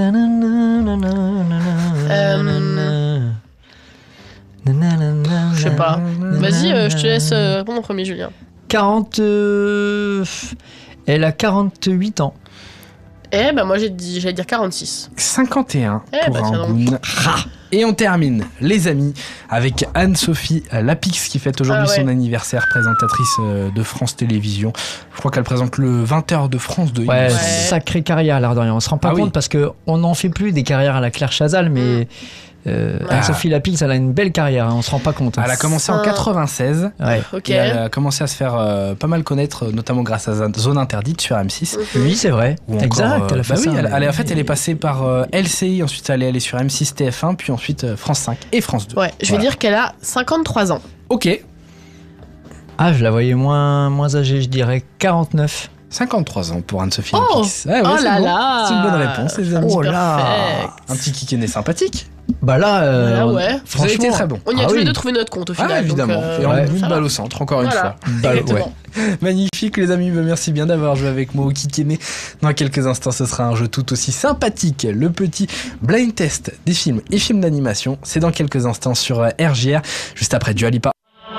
S5: Je sais pas. Vas-y, je te laisse répondre en premier, Julien.
S1: 40. Elle a 48 ans.
S5: Eh ben moi j'allais dire 46.
S8: 51 pour
S5: bah, tiens
S8: Angoune. Et on termine, les amis, avec Anne-Sophie Lapix qui fête aujourd'hui son anniversaire, présentatrice de France Télévisions. Je crois qu'elle présente le 20h de France 2.
S1: Ouais, sacrée carrière, l'air de rien. On se rend pas compte parce qu'on n'en fait plus des carrières à la Claire Chazal, mais Anne-Sophie Lapix, elle a une belle carrière, hein, on se rend pas compte. Hein.
S8: Elle a commencé en 96.
S1: Ouais.
S5: Okay.
S8: Et elle a commencé à se faire pas mal connaître, notamment grâce à Zone Interdite sur M6.
S1: Oui, c'est vrai.
S8: Ou
S1: exact.
S8: Encore,
S1: elle a fait ça.
S8: Oui, elle est passée par LCI, ensuite elle est allée sur M6 TF1, puis ensuite France 5 et France 2.
S5: Ouais, je vais dire qu'elle a 53 ans.
S8: Ok.
S1: Ah, je la voyais moins âgée, je dirais 49.
S8: 53 ans pour Anne-Sophie
S1: Lapix.
S8: Ouais,
S5: oh là
S8: bon.
S5: là.
S8: C'est une bonne réponse, les amis.
S1: Oh là.
S5: Perfect.
S8: Un petit Kikéné sympathique.
S1: Bah là,
S5: ouais.
S8: Vous avez été très bon.
S5: On y a tous les deux trouvé notre compte au final.
S8: Ah, évidemment.
S5: Donc,
S8: et on a une balle au centre, encore une fois.
S5: Balle,
S8: ouais. Magnifique, les amis. Merci bien d'avoir joué avec moi au Kikéné. Dans quelques instants, ce sera un jeu tout aussi sympathique. Le petit blind test des films et films d'animation. C'est dans quelques instants sur RJR, juste après Dua Lipa.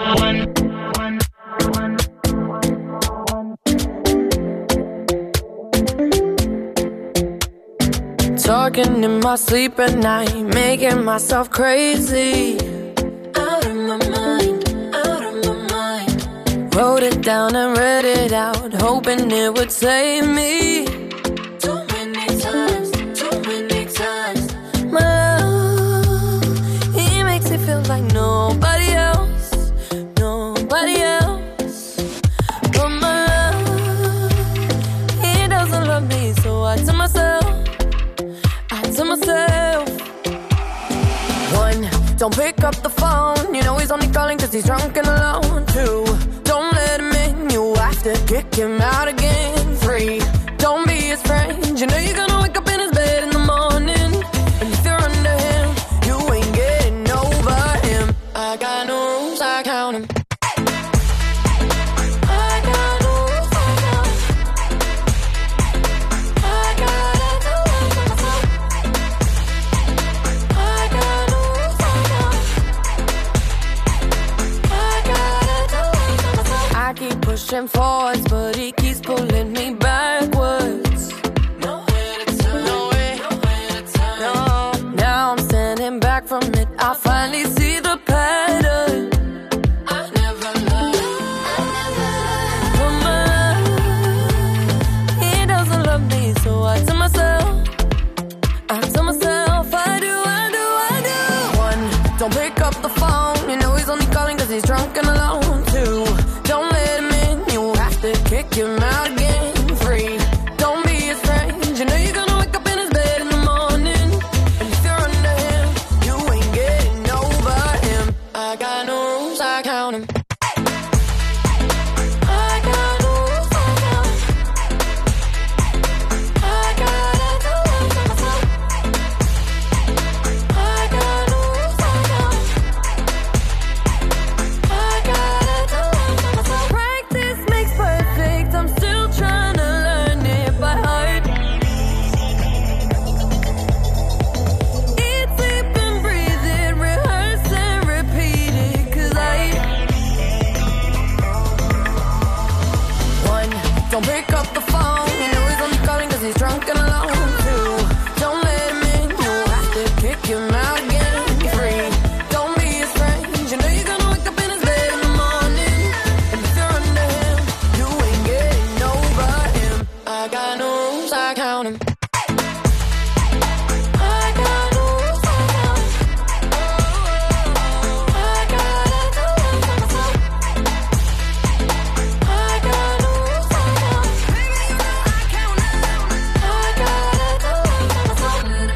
S7: Talking in my sleep at night, making myself crazy. Out of my mind, Wrote it down and read it out, hoping it would save me. Too many times, my love, he makes me feel like nobody else, nobody else. But my love, he doesn't love me, so I tell myself, one, don't pick up the phone, you know he's only calling cause he's drunk and alone. Two, don't let him in, you have to kick him out again. Three, don't be his friend, you know you're gonna wake up in his bed in the morning. And if you're under him, you ain't getting over him. I got no rules, I count him. Pushing forwards, but he keeps pulling me backwards. Nowhere to turn, nowhere to turn. No, now I'm standing back from it. I finally see the pattern. I never loved. But my love, he doesn't love me, so I tell myself, I do. One, don't pick up the phone, you know he's only calling cause he's drunk and alone. Two, don't let him in, you have to kick him out again. Three, don't be his friend, you know you're gonna wake up in his bed in the morning. And if you're under him, you ain't getting over him. I got no rules, I count him. I got no rules, I count him. I gotta do it for myself. I got no rules, I count him. I gotta do it for myself. Practice makes perfect, I'm still trying to learn it by heart. Eat, sleep and breathe it, rehearse and repeat it, cause one, don't pick up the phone, you know he's only calling cause he's drunk and alone. Two, don't let him in, you have to kick him out again. Three, don't be his friend, you know you're gonna wake up in his bed in the morning. And if you're under him, you ain't getting over him. I got no rules, I count him. I got no rules, I count him. I gotta do it for myself. I got no rules, I count him. I gotta do it for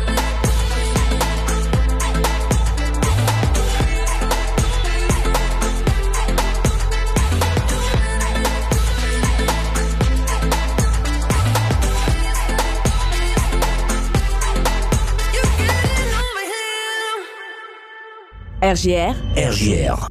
S2: RJR.
S11: RJR.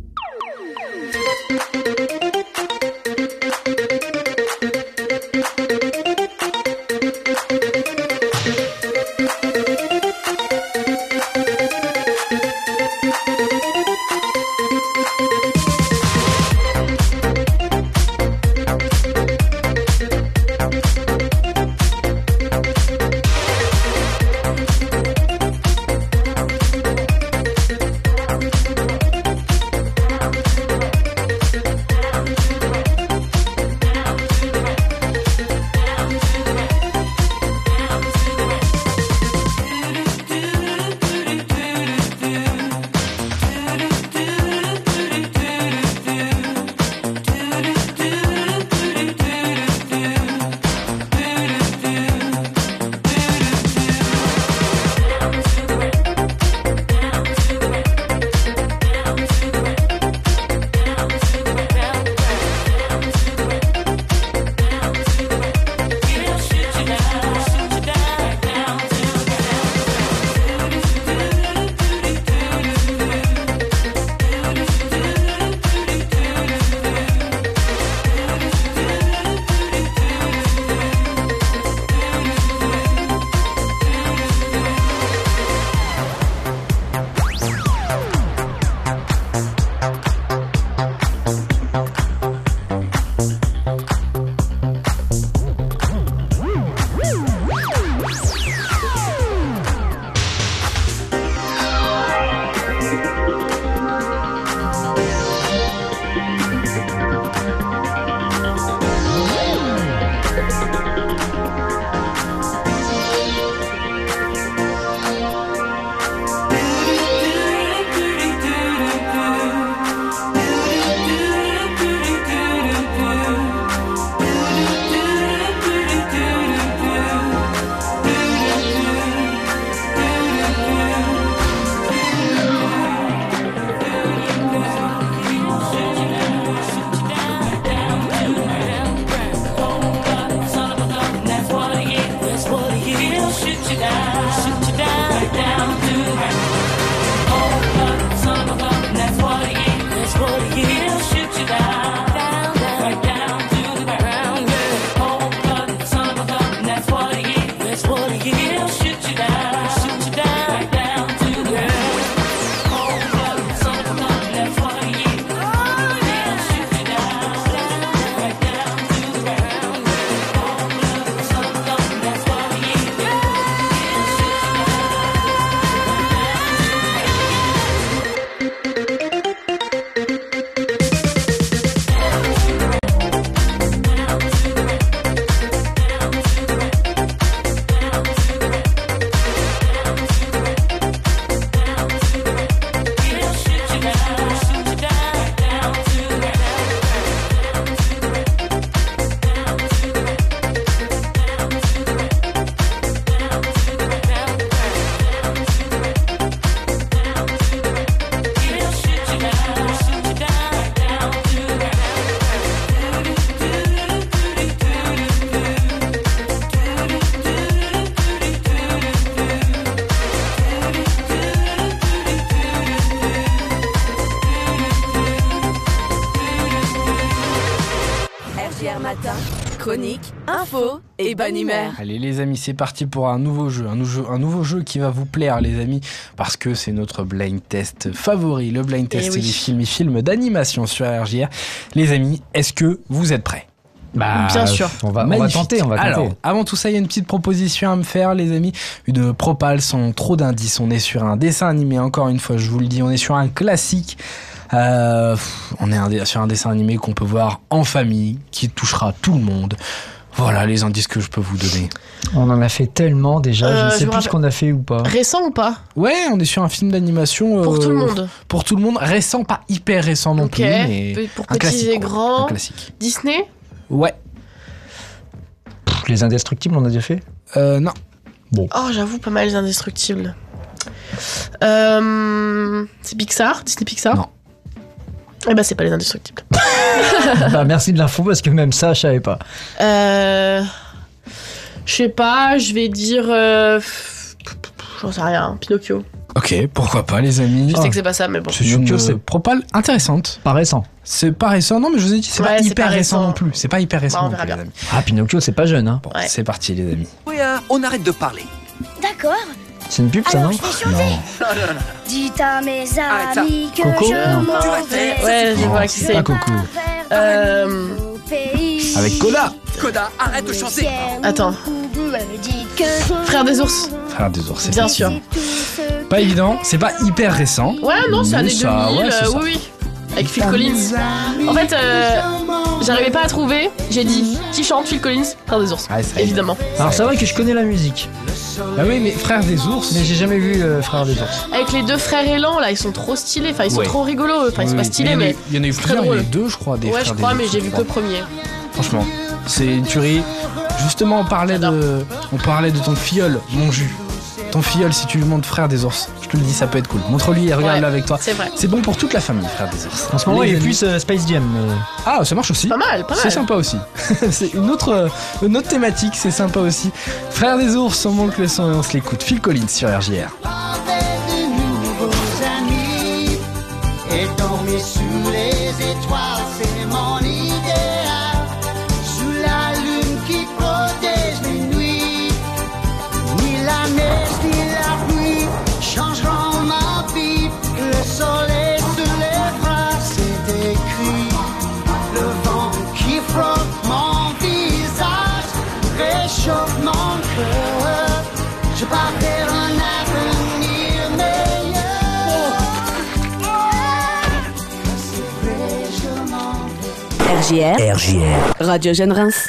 S2: Chroniques, infos et bonne humeur.
S8: Allez les amis, c'est parti pour un nouveau jeu, un nouveau jeu qui va vous plaire les amis, parce que c'est notre blind test favori, le blind test des films d'animation sur RJR. Les amis, est-ce que vous êtes prêts ?
S1: Bien sûr. On va tenter.
S8: Alors, avant tout ça, il y a une petite proposition à me faire, les amis. Une propale sans trop d'indices. On est sur un dessin animé, encore une fois, je vous le dis, on est sur un classique. On est sur un dessin animé qu'on peut voir en famille, qui touchera tout le monde. Voilà les indices que je peux vous donner.
S1: On en a fait tellement déjà, je ne sais plus ce qu'on a fait ou pas.
S5: Récent ou pas ?
S8: Ouais, on est sur un film d'animation.
S5: Pour tout le monde.
S8: Pour tout le monde. Récent, pas hyper récent non plus. Mais
S5: pour
S8: un
S5: petits
S8: classique,
S5: et grands.
S8: Un classique.
S5: Disney ?
S8: Ouais.
S1: Les Indestructibles, on a déjà fait ?
S8: Non.
S1: Bon.
S5: Oh, j'avoue, pas mal les Indestructibles. C'est Pixar ? Disney Pixar ?
S8: Non.
S5: Eh ben, c'est pas les Indestructibles.
S1: Merci de l'info, parce que même ça, je savais pas.
S5: Je sais pas, je vais dire... j'en sais rien, Pinocchio.
S8: Ok, pourquoi pas les amis.
S5: Je sais que c'est pas ça, mais bon.
S8: C'est une propale intéressante.
S1: Pas récent.
S8: C'est pas récent, non mais je vous ai dit, c'est pas hyper récent non plus. C'est pas hyper récent
S5: on
S8: non
S5: verra
S8: plus,
S5: bien.
S8: les amis.
S1: Ah, Pinocchio, c'est pas jeune, hein.
S8: Bon, c'est parti les amis.
S11: Oui, on arrête de parler.
S12: D'accord.
S1: C'est une pub, ça, non ?
S12: Je vais changer.
S11: Non.
S12: Dites à mes amis que
S1: Coco ?
S12: je
S1: Non.
S12: m'en vais.
S5: Ouais, je vois qui c'est.
S1: Pas Coco.
S8: Avec Koda.
S11: Koda, arrête de chanter.
S5: Attends. Frère des ours.
S8: Frère des ours, c'est
S5: Bien sûr.
S8: pas évident, c'est pas hyper récent.
S5: Ouais, non, c'est
S8: mais
S5: années
S8: ça,
S5: 2000,
S8: ouais, c'est ça.
S5: oui. Avec Phil Collins. En fait, j'arrivais pas à trouver. J'ai dit, qui chante Phil Collins ? Frère des ours.
S8: Ouais, ça
S5: évidemment.
S1: Alors, c'est vrai que je connais la musique.
S8: Bah oui, mais Frère des ours.
S1: Mais j'ai jamais vu Frère des ours.
S5: Avec les deux frères élans, là, ils sont trop stylés. Enfin, ils sont trop rigolos. Enfin, ils sont pas stylés, mais.
S8: Il y en a eu
S5: très
S8: plusieurs, il y en a eu
S5: drôle.
S8: deux, je crois. Des
S5: Ouais,
S8: frères
S5: je crois,
S8: des
S5: mais
S8: ours,
S5: j'ai
S8: je
S5: vu que
S8: crois.
S5: le premier.
S8: Franchement, c'est une tuerie. Justement, on parlait de ton filleul, mon jus. Ton filleul, si tu lui montres Frère des ours, je te le dis, ça peut être cool. Montre-lui et regarde-le avec toi.
S5: C'est vrai.
S8: C'est bon pour toute la famille, Frère des ours.
S1: En ce moment, il est plus Space Jam. Mais...
S8: Ah, ça marche aussi.
S5: Pas mal.
S8: C'est sympa aussi. C'est une autre thématique, c'est sympa aussi. Frère des ours, on monte le son et on se l'écoute. Phil Collins sur RJR.
S13: Et dormir sous les étoiles, c'est mon idéal. Sous la lune qui protège les nuits. Ni la neige, ni la pluie changeront ma vie. Le soleil sous les bras, c'est écrit. Le vent qui frotte mon visage réchauffe mon cœur. Je pars vers un avenir meilleur.
S2: RJR. Radio Jeune Reims.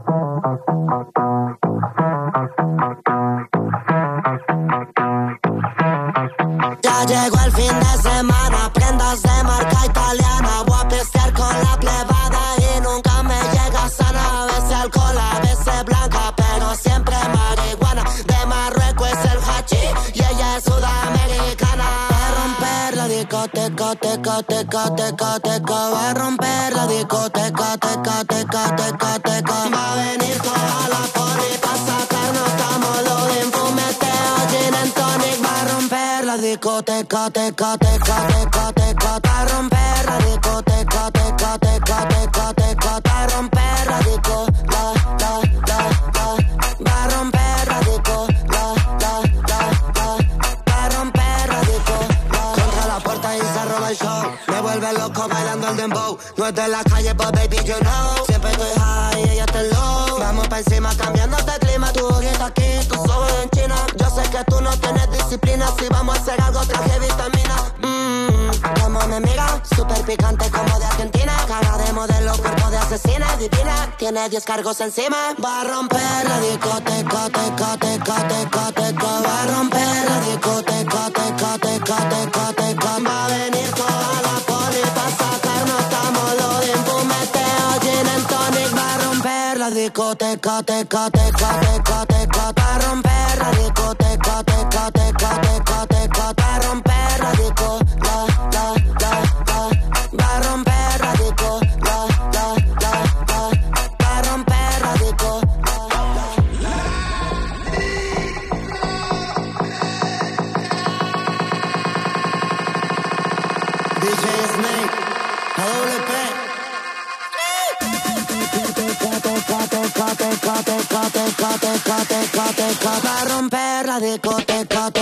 S14: Ya llegó el fin de semana, prendas de marca italiana. Voy a pistear con la plebada y nunca me llega sana. A veces alcohol, a veces blanca, pero siempre marihuana. De Marruecos es el hachís y ella es sudamericana. Va a romper la discoteca, teca, teca, teca, teca. Va a romper la discoteca, teca, teca, teca, teca. Va a venir toda la poli pa' sacarnos estamos de fumeteo, gin and tonic. Va a romper la discoteca, teca, teca, teca, teca. Va a romper la discoteca, teca, teca, teca, teca. Va a romper la disco, la. Va a romper la disco, la. Va a romper la disco, la. Contra la puerta y se roba el show. Me vuelve loco bailando el dembow. No es de la calle, but baby, you know. Siempre estoy high y ella está low. Vamos pa' encima cambiándote el clima. Tu ojito aquí, tus ojos en China. Yo sé que tú no tienes disciplina. Si vamos a hacer algo, traje vitamina. Como me mira, super picante como de Argentina. Cara de modelo, cuerpo de asesina. Divina, tiene 10 cargos encima. Va a romper la discoteca, teca, teca, teca, teca. Va a romper la discoteca, teca, teca, teca, teca. Va a venir toda la poli pa' sacarnos estamos lo de fumeteo, gin and tonic. Va a romper la discoteca, teca, teca, teca, teca. Va a romper la discoteca, teca, teca, teca, teca. Va a romper la disco, la. Va a romper la disco, la. Va a romper la disco, DJ Snake, AWP. Pa' romper la discoteca.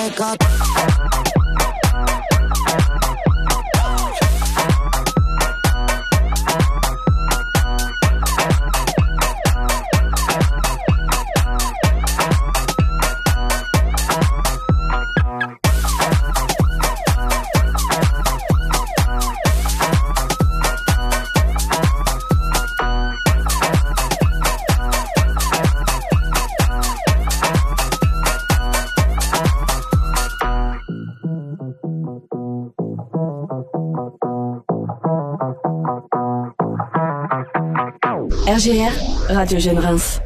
S2: RGR, Radio Jeune Reims.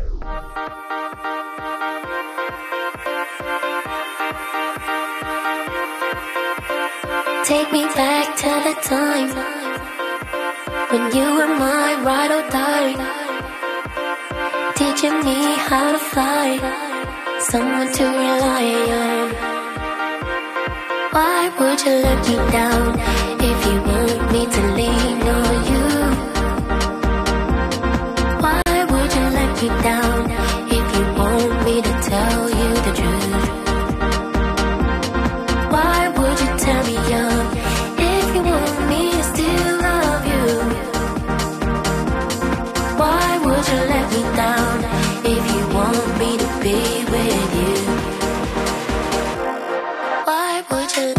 S15: Take me back to the time when you were my ride or die, teaching me how to fly, someone to rely on. Why would you let me down if you want me to lean on you? Why would you let me down if you want me to tell you the truth? Why would you tell me young if you want me to still love you? Why would you let me down if you want me to be with you? Why would you?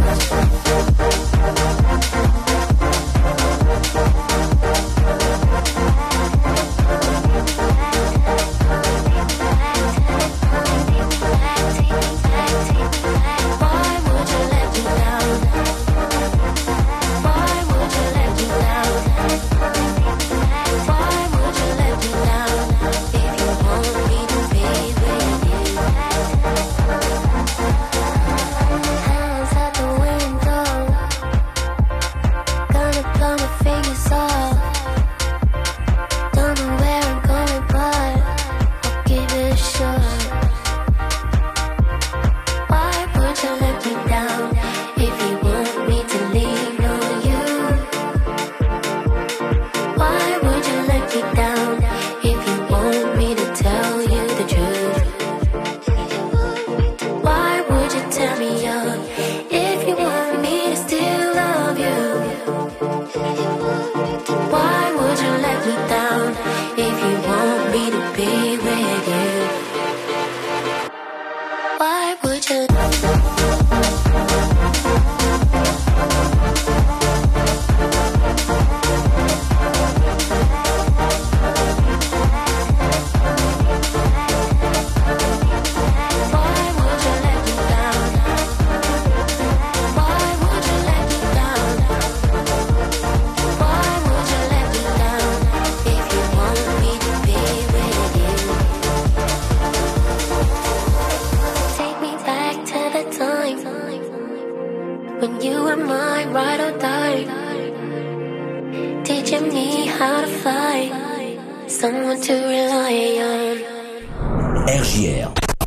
S11: RJR.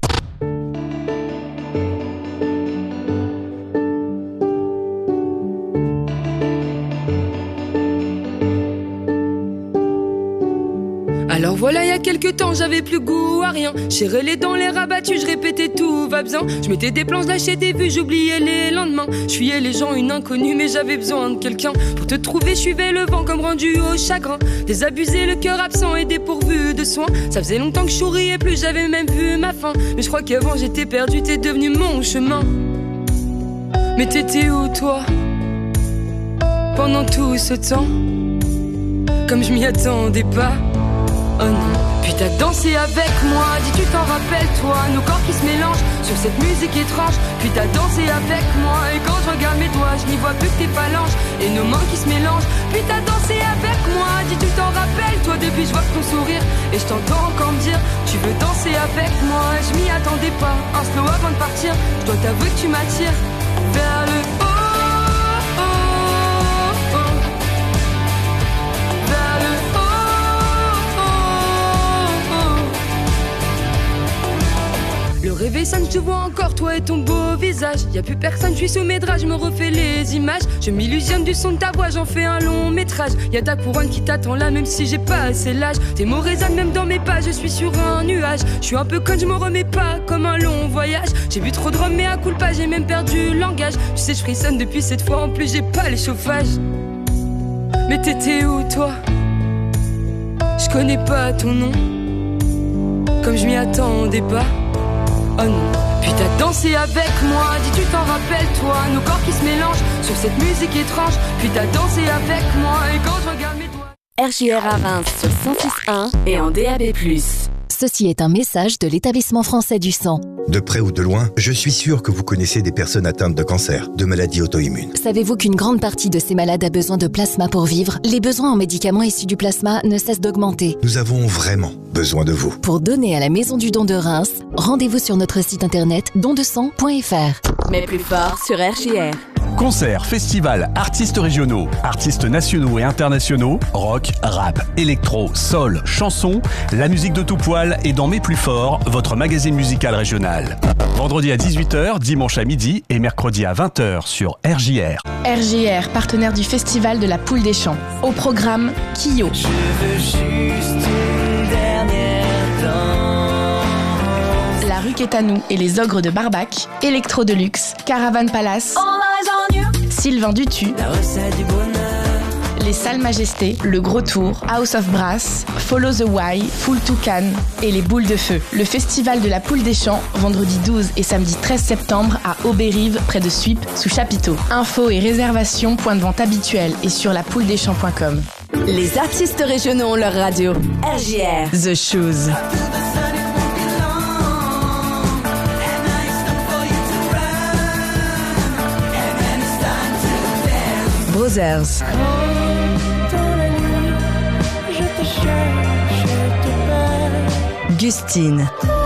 S16: Alors voilà, il y a quelques temps, j'avais plus goût à rien. Serrais les dents, les rabattus, je répétais tout va bien. Je mettais des plans, je lâchais des vues, j'oubliais les lendemains. Je fuyais les gens, une inconnue, mais j'avais besoin de quelqu'un. Pour te trouver, je suivais le vent comme rendu au chagrin. Désabusé, le cœur absent et dépourvu de soins. Ça faisait longtemps que je souriais plus, j'avais même vu ma fin. Mais je crois qu'avant j'étais perdu, t'es devenu mon chemin. Mais t'étais où toi, pendant tout ce temps? Comme je m'y attendais pas. Oh non, puis t'as dansé avec moi, dis tu t'en rappelles toi, nos corps qui se mélangent sur cette musique étrange. Puis t'as dansé avec moi, et quand je regarde mes doigts, je n'y vois plus que tes phalanges et nos mains qui se mélangent. Puis t'as dansé avec moi, dis tu t'en rappelles toi, depuis je vois ton sourire et je t'entends encore me dire tu veux danser avec moi. Je m'y attendais pas, un slow avant de partir, je dois t'avouer que tu m'attires vers le haut. Le réveil sonne, je te vois encore, toi et ton beau visage. visage. Y a plus personne, je suis sous mes draps, je me refais les images. Je m'illusionne du son de ta voix, j'en fais un long métrage. Y a ta couronne qui t'attend là, même si j'ai pas assez l'âge. Tes mots résonnent même dans mes pas, je suis sur un nuage. Je suis un peu conne, je me remets pas comme un long voyage. J'ai bu trop de rhum, mais à coup pas, j'ai même perdu le langage. Tu sais, je frissonne depuis cette fois, en plus j'ai pas les chauffages. Mais t'étais où toi? Je connais pas ton nom, comme je m'y attendais pas. Oh non. Puis t'as dansé avec moi, dis tu t'en rappelles toi. Nos corps qui se mélangent sur cette musique étrange. Puis t'as dansé avec moi et quand je regarde mes doigts.
S2: RJR à Reims sur 106.1 et en DAB+.
S17: Ceci est un message de l'Établissement français du sang.
S18: De près ou de loin, je suis sûr que vous connaissez des personnes atteintes de cancer, de maladies auto-immunes.
S17: Savez-vous qu'une grande partie de ces malades a besoin de plasma pour vivre? Les besoins en médicaments issus du plasma ne cessent d'augmenter.
S18: Nous avons vraiment besoin de vous.
S17: Pour donner à la Maison du don de Reims, rendez-vous sur notre site internet dondesang.fr.
S2: Mais plus fort sur RJR.
S19: Concerts, festivals, artistes régionaux, artistes nationaux et internationaux, rock, rap, électro, soul, chansons, la musique de tout poil est dans Mes Plus Forts, votre magazine musical régional. Vendredi à 18h, dimanche à midi et mercredi à 20h sur RJR.
S20: RJR, partenaire du Festival de la Poule des Champs. Au programme, Kyo.
S4: Je veux juste une dernière danse.
S20: La rue Quétanou et les Ogres de Barbac, Electro Deluxe, Caravan Palace, Sylvain Dutu,
S4: la recette du bonheur.
S20: Les Salles Majestés, Le Gros Tour, House of Brass, Follow the Why, Full Toucan et les Boules de Feu. Le Festival de la Poule des Champs, vendredi 12 et samedi 13 septembre à Aubérive, près de Suippes, sous chapiteau. Infos et réservations, point de vente habituel et sur lapouledeschamps.com.
S2: Les artistes régionaux ont leur radio. RJR.
S20: The Shoes. Brothers. Gustine.